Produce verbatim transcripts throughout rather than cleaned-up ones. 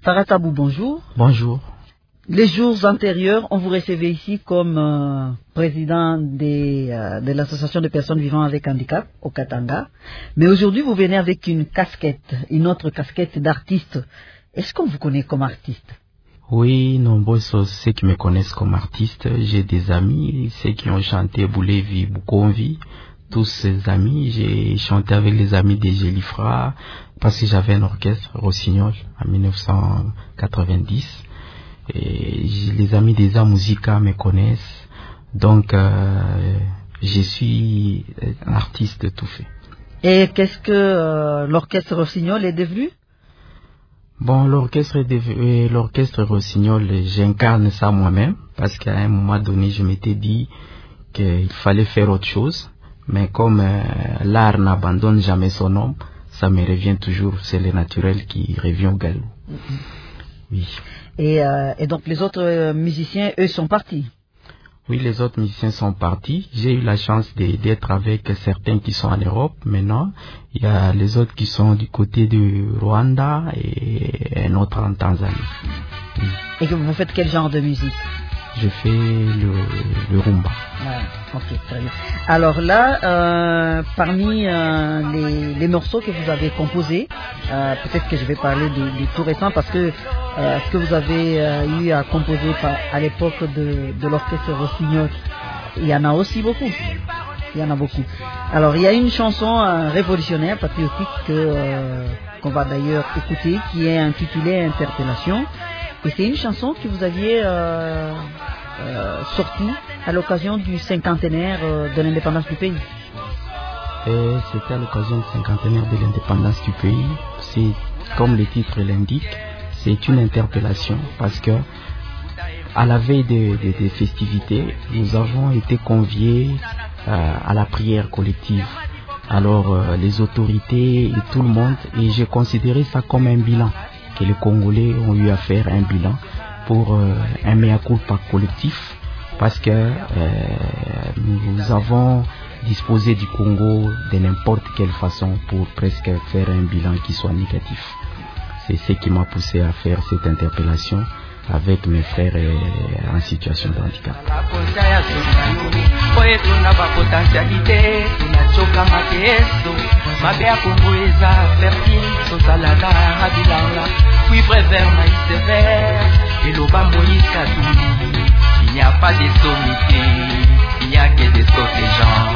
Faratabou, bonjour. Bonjour. Les jours antérieurs, on vous recevait ici comme euh, président des, euh, de l'association de personnes vivant avec handicap au Katanga. Mais aujourd'hui, vous venez avec une casquette, une autre casquette d'artiste. Est-ce qu'on vous connaît comme artiste? Oui, nombreux sont ceux qui me connaissent comme artiste. J'ai des amis, ceux qui ont chanté Boulevi, Bukonvi. Tous ces amis, j'ai chanté avec les amis des Gélifra parce que j'avais un orchestre Rossignol en mille neuf cent quatre-vingt-dix. Et les amis des Arts Musica me connaissent. Donc, euh, je suis un artiste tout fait. Et qu'est-ce que euh, l'orchestre Rossignol est devenu? Bon, l'orchestre est devenu, l'orchestre Rossignol, j'incarne ça moi-même parce qu'à un moment donné, je m'étais dit qu'il fallait faire autre chose. Mais comme euh, l'art n'abandonne jamais son homme, ça me revient toujours, c'est le naturel qui revient au galop. Mm-hmm. Oui. Et, euh, et donc les autres euh, musiciens, eux, sont partis? Oui, les autres musiciens sont partis. J'ai eu la chance d'être avec certains qui sont en Europe maintenant. Il y a les autres qui sont du côté du Rwanda et un autre en Tanzanie. Oui. Et que vous faites quel genre de musique? Je fais le, le rumba. Ah, ok, très bien. Alors là, euh, parmi euh, les, les morceaux que vous avez composés, euh, peut-être que je vais parler du, du tout récent parce que euh, ce que vous avez euh, eu à composer par, à l'époque de, de l'orchestre Rossignol, il y en a aussi beaucoup. Il y en a beaucoup. Alors il y a une chanson euh, révolutionnaire, patriotique, que, euh, qu'on va d'ailleurs écouter, qui est intitulée Interpellation. Et c'est une chanson que vous aviez euh, euh, sortie à l'occasion du cinquantenaire euh, de l'indépendance du pays. Et c'était à l'occasion du cinquantenaire de l'indépendance du pays. C'est, comme le titre l'indique, c'est une interpellation parce que à la veille des de, de festivités, nous avons été conviés euh, à la prière collective. Alors euh, les autorités et tout le monde, et j'ai considéré ça comme un bilan. Que les Congolais ont eu à faire un bilan pour euh, un mea culpa collectif parce que euh, nous avons disposé du Congo de n'importe quelle façon pour presque faire un bilan qui soit négatif. C'est ce qui m'a poussé à faire cette interpellation avec mes frères euh, en situation de handicap. Il n'y a pas de sommité, il n'y a que des gens.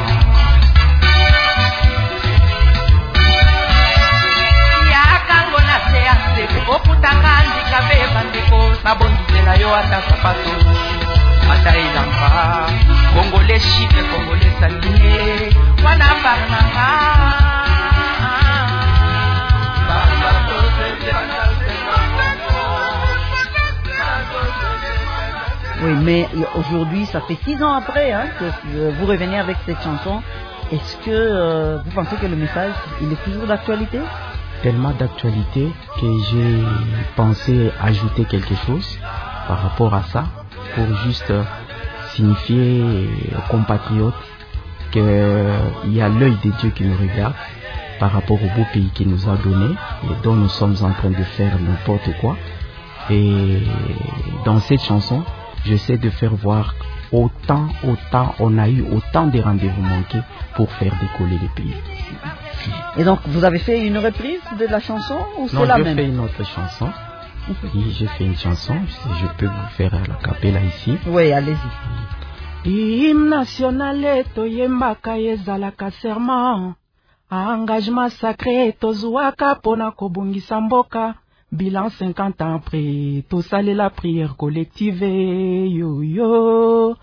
Oui, mais aujourd'hui, ça fait six ans après hein, que vous revenez avec cette chanson. Est-ce que euh, vous pensez que le message, il est toujours d'actualité? Tellement d'actualité que j'ai pensé ajouter quelque chose par rapport à ça pour juste signifier aux compatriotes qu'il y a l'œil de Dieu qui nous regarde par rapport au beau pays qu'il nous a donné et dont nous sommes en train de faire n'importe quoi. Et dans cette chanson, j'essaie de faire voir autant, autant, on a eu autant de rendez-vous manqués pour faire décoller le pays. Et donc, vous avez fait une reprise de la chanson ou c'est la même? Non, j'ai fait une autre chanson. Oui, j'ai fait une chanson. Je peux vous faire la capella ici. Oui, allez-y. Hymne national toyembaka ezalaka serment. Engagement sacré tozwaka pona kobungisa mboka. Bilan cinquante ans après, tosalela la prière collective. Yo yo.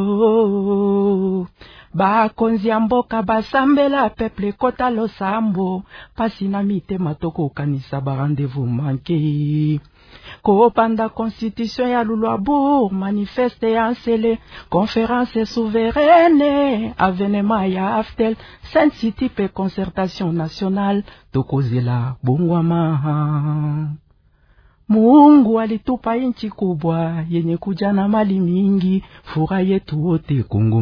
Oh. Bakonzi ya mboka basambela peuple kota losambo pasi na mitema tokokanisa ba rendez-vous manqué. Kopanda constitution ya Lulwabourg, manifeste ya nsele, conférence souveraine, avenema ya Aftel, Saint City pe concertation nationale, tokozela bongwama. Mungu alitupa inchi kubwa yenye kuja na mali mingi, furaha yetu wote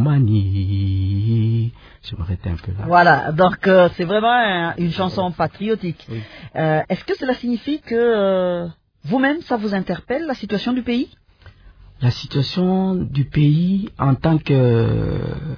Kongomani. Je m'arrête un peu là. Voilà, donc euh, c'est vraiment un, une chanson patriotique. Oui. Euh, est-ce que cela signifie que euh, vous-même, ça vous interpelle, la situation du pays? La situation du pays en tant que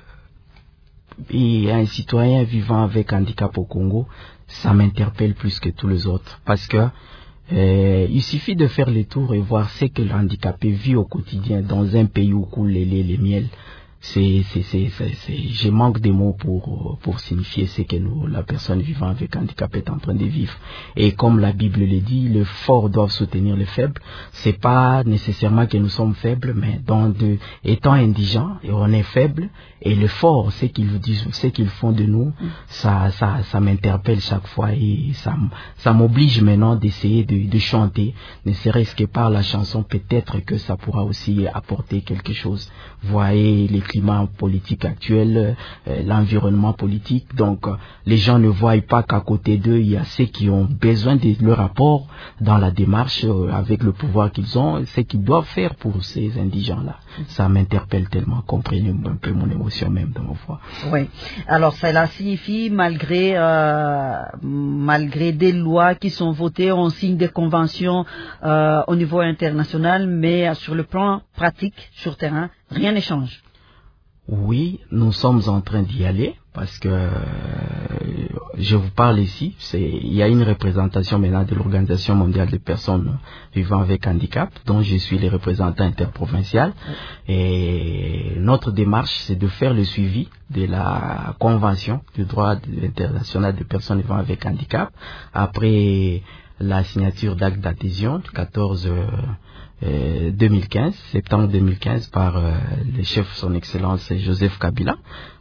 et un citoyen vivant avec handicap au Congo, ça m'interpelle plus que tous les autres. Parce que euh, il suffit de faire le tour et voir ce que le handicapé vit au quotidien dans un pays où coulent les laits, les miels. C'est, c'est, c'est, c'est, c'est, je manque des mots pour, pour signifier ce que nous, la personne vivant avec handicap est en train de vivre. Et comme la Bible le dit, les forts doivent soutenir les faibles. C'est pas nécessairement que nous sommes faibles, mais dans de, étant indigents, et on est faible, et les forts, ce qu'ils vous disent, ce qu'ils font de nous, ça, ça, ça m'interpelle chaque fois et ça, ça m'oblige maintenant d'essayer de, de chanter, ne serait-ce que par la chanson, peut-être que ça pourra aussi apporter quelque chose. Voyez les climat politique actuel, euh, l'environnement politique. Donc, euh, les gens ne voient pas qu'à côté d'eux, il y a ceux qui ont besoin de leur apport dans la démarche euh, avec le pouvoir qu'ils ont, ce qu'ils doivent faire pour ces indigents-là. Ça m'interpelle tellement, comprenez un peu mon émotion même dans mon voix. Oui. Alors, cela signifie, malgré euh, malgré des lois qui sont votées, on signe des conventions euh, au niveau international, mais euh, sur le plan pratique, sur terrain, rien ne change. Oui, nous sommes en train d'y aller parce que euh, je vous parle ici, c'est, il y a une représentation maintenant de l'Organisation mondiale des personnes vivant avec handicap dont je suis le représentant interprovincial et notre démarche c'est de faire le suivi de la Convention du droit international des personnes vivant avec handicap après la signature d'acte d'adhésion du quatorze Euh, deux mille quinze, septembre deux mille quinze par euh, le chef son excellence Joseph Kabila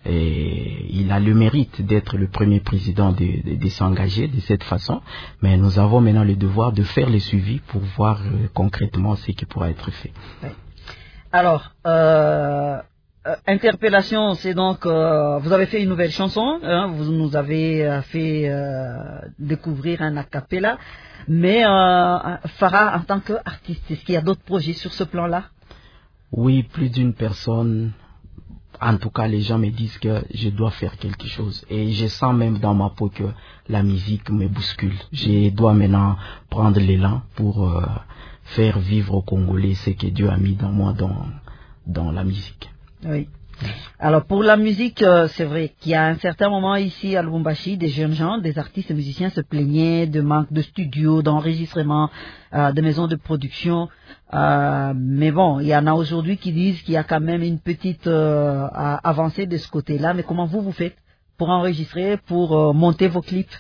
et il a le mérite d'être le premier président de, de, de s'engager de cette façon, mais nous avons maintenant le devoir de faire le suivi pour voir euh, concrètement ce qui pourra être fait. Oui. Alors euh, euh, interpellation, c'est donc euh, vous avez fait une nouvelle chanson, hein, vous nous avez euh, fait euh, découvrir un a cappella. Mais euh, Farah, en tant qu'artiste, est-ce qu'il y a d'autres projets sur ce plan-là? Oui, plus d'une personne. En tout cas, les gens me disent que je dois faire quelque chose. Et je sens même dans ma peau que la musique me bouscule. Je dois maintenant prendre l'élan pour euh, faire vivre aux Congolais ce que Dieu a mis dans moi dans, dans la musique. Oui. Alors pour la musique, euh, c'est vrai qu'il y a un certain moment ici à Lubumbashi, des jeunes gens, des artistes et musiciens se plaignaient de manque de studios, d'enregistrement, euh, de maisons de production. Euh, mais bon, il y en a aujourd'hui qui disent qu'il y a quand même une petite euh, avancée de ce côté-là. Mais comment vous vous faites pour enregistrer, pour euh, monter vos clips?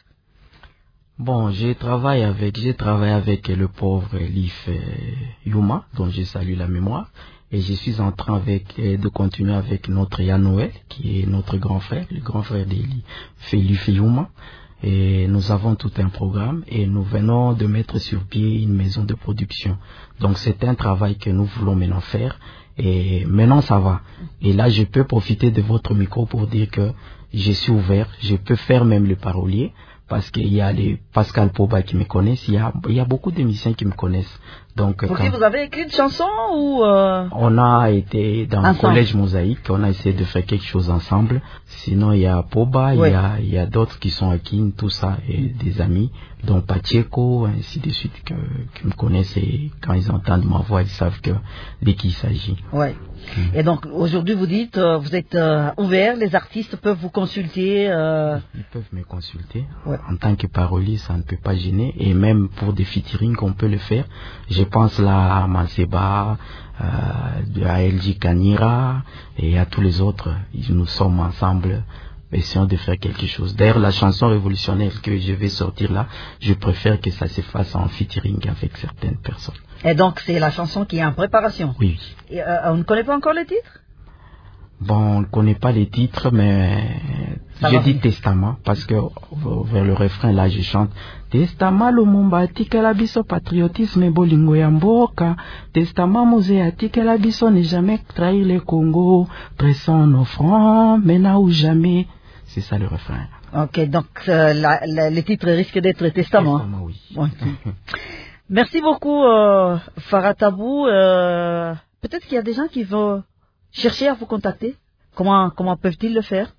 Bon, je travaille avec, j'ai travaillé avec le pauvre Lif euh, Yuma, dont je salue la mémoire. Et je suis en train avec, de continuer avec notre Yann Noël, qui est notre grand frère, le grand frère d'Eli, Félix Fiouma. Et nous avons tout un programme et nous venons de mettre sur pied une maison de production. Donc c'est un travail que nous voulons maintenant faire. Et maintenant ça va. Et là je peux profiter de votre micro pour dire que je suis ouvert. Je peux faire même le parolier. Parce qu'il y a les Pascal Poba qui me connaissent, il y a, il y a beaucoup de musiciens qui me connaissent. Donc, pour qui vous avez écrit une chanson ou euh... On a été dans ensemble. Le collège Mosaïque, on a essayé de faire quelque chose ensemble. Sinon, il y a Poba, oui. il y a, il y a d'autres qui sont à Kin, tout ça, et des amis, dont Pacheco, ainsi de suite, que, qui me connaissent et quand ils entendent ma voix, ils savent que de qui il s'agit. Ouais. Mmh. Et donc, aujourd'hui, vous dites, euh, vous êtes euh, ouvert, les artistes peuvent vous consulter euh... Ils peuvent me consulter. Ouais. En tant que parolier, ça ne peut pas gêner. Et même pour des featuring, on peut le faire. Je pense là à Manseba, euh, à L J Kanira et à tous les autres. Nous sommes ensemble, essayons de faire quelque chose. D'ailleurs, la chanson révolutionnaire que je vais sortir là, je préfère que ça se fasse en featuring avec certaines personnes. Et donc, c'est la chanson qui est en préparation? Oui. Et, euh, on ne connaît pas encore le titre? Bon, on ne connaît pas les titres, mais ça je dis testament, parce que vers le refrain, là, je chante Testament Lumumba tikela biso patriotisme bolingo ya mboka. Testament Mosé tikela biso ne jamais trahir le Congo. Pressons nos fronts, maintenant ou jamais. C'est ça le refrain. Ok, donc euh, la, la, le titre risque d'être Testament. Testament, oui. Okay. Merci beaucoup, euh, Farah Tabou. Euh, peut-être qu'il y a des gens qui vont chercher à vous contacter. Comment, comment peuvent-ils le faire?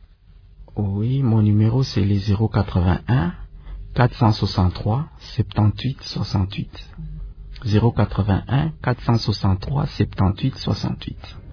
Oui, mon numéro c'est le zéro quatre-vingt-un quatre cent soixante-trois soixante-huit soixante-huit. zéro quatre-vingt-un quatre cent soixante-trois soixante-huit soixante-huit.